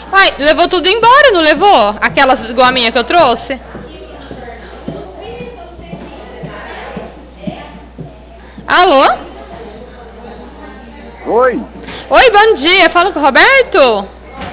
Ai, levou tudo embora, não levou? Aquelas igual a minha que eu trouxe? Alô? Oi, Oi, bom dia. Fala com o Roberto?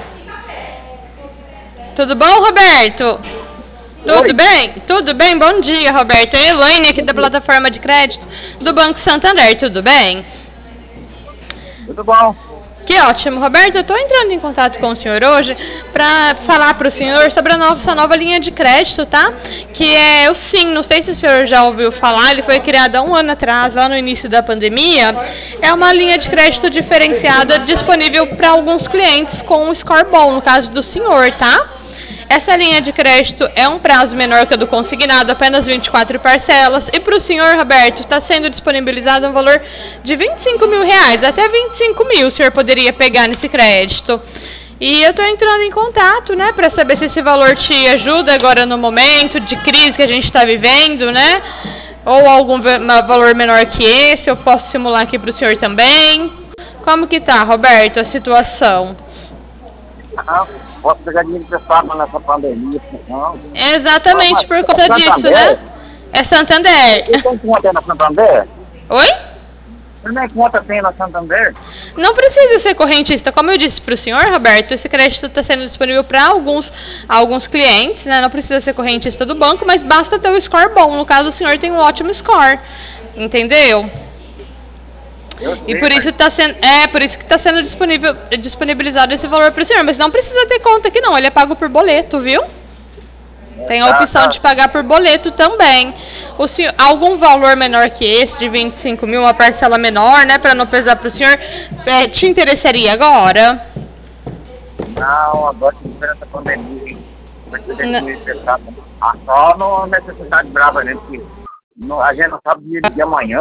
Tudo bom, Roberto? Tudo Oi. bem? Tudo bem? Bom dia, Roberto. É a Elaine aqui da plataforma de crédito do Banco Santander. Tudo bem? Tudo bom? Que ótimo, Roberto. Eu estou entrando em contato com o senhor hoje para falar para o senhor sobre a nossa nova linha de crédito, tá? Que é o Sim. Não sei se o senhor já ouviu falar, ele foi criado há um ano atrás, lá no início da pandemia. É uma linha de crédito diferenciada disponível para alguns clientes com um score bom, no caso do senhor, tá? Essa linha de crédito é um prazo menor que a do consignado, apenas 24 parcelas. E para o senhor, Roberto, está sendo disponibilizado um valor de R$ 25.000, até 25 mil o senhor poderia pegar nesse crédito. E eu estou entrando em contato, né, para saber se esse valor te ajuda agora no momento de crise que a gente está vivendo, né? Ou algum valor menor que esse, eu posso simular aqui para o senhor também. Como que tá, Roberto, a situação? Não, posso pegar dinheiro emprestado nessa pandemia, não. Exatamente por conta Santander? disso, né? É Santander. Você tem conta na Santander? Oi? Você nem conta tem na Santander? Não precisa ser correntista. Como eu disse para o senhor, Roberto, esse crédito está sendo disponível para alguns clientes, né? Não precisa ser correntista do banco, mas basta ter um score bom. No caso, o senhor tem um ótimo score. Entendeu? E por isso tá sendo, por isso que está sendo disponibilizado esse valor para o senhor. Mas não precisa ter conta aqui não, ele é pago por boleto, viu? Tem a opção de pagar por boleto também. O senhor, algum valor menor que esse, de 25 mil, uma parcela menor, né, para não pesar para o senhor, te interessaria agora? Não, agora que essa pandemia, vai ter dinheiro emprestado. Só não é necessidade brava, né? Porque a gente não sabe o dia de amanhã.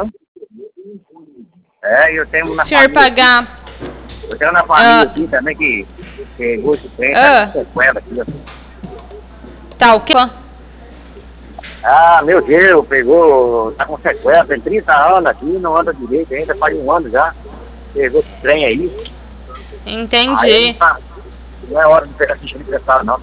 Eu tenho na senhor família. Pagar. Eu tenho na família aqui também que gosto tem, tá com sequela aqui. Tá o quê? Meu Deus, pegou, tá com sequela, tem 30 anos aqui, não anda direito ainda, faz um ano já. Pegou esse trem aí. Entendi. Aí não é hora de pegar esse emprestado, não.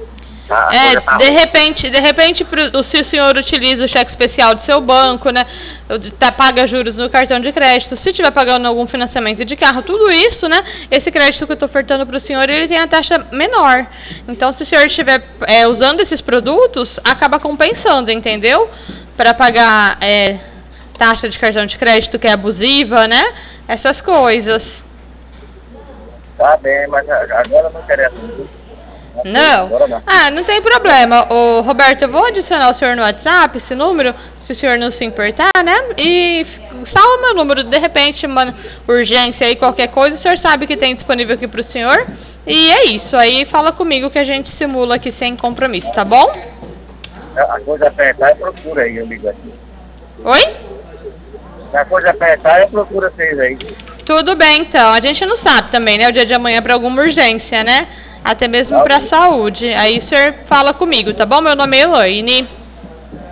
De repente, se o senhor utiliza o cheque especial do seu banco, né, paga juros no cartão de crédito, se estiver pagando algum financiamento de carro, tudo isso, né, esse crédito que eu estou ofertando para o senhor, ele tem a taxa menor. Então, se o senhor estiver usando esses produtos, acaba compensando, entendeu? Para pagar taxa de cartão de crédito que é abusiva, né, essas coisas. Tá bem, mas agora não interessa. Não? Não tem problema. Ô, Roberto, eu vou adicionar o senhor no WhatsApp, esse número, se o senhor não se importar, né? E salva meu número, de repente, uma urgência aí, qualquer coisa, o senhor sabe que tem disponível aqui pro senhor. E é isso, aí fala comigo que a gente simula aqui sem compromisso, tá bom? A coisa apertar é procura aí, eu ligo aqui. Oi? Se a coisa apertar, procura vocês aí. Tudo bem, então. A gente não sabe também, né? O dia de amanhã para alguma urgência, né? Até mesmo para a saúde. Aí o senhor fala comigo, tá bom? Meu nome é Elaine.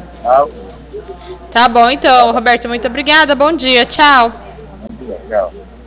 Tá bom, então, Roberto, muito obrigada. Bom dia, tchau. Bom dia, tchau.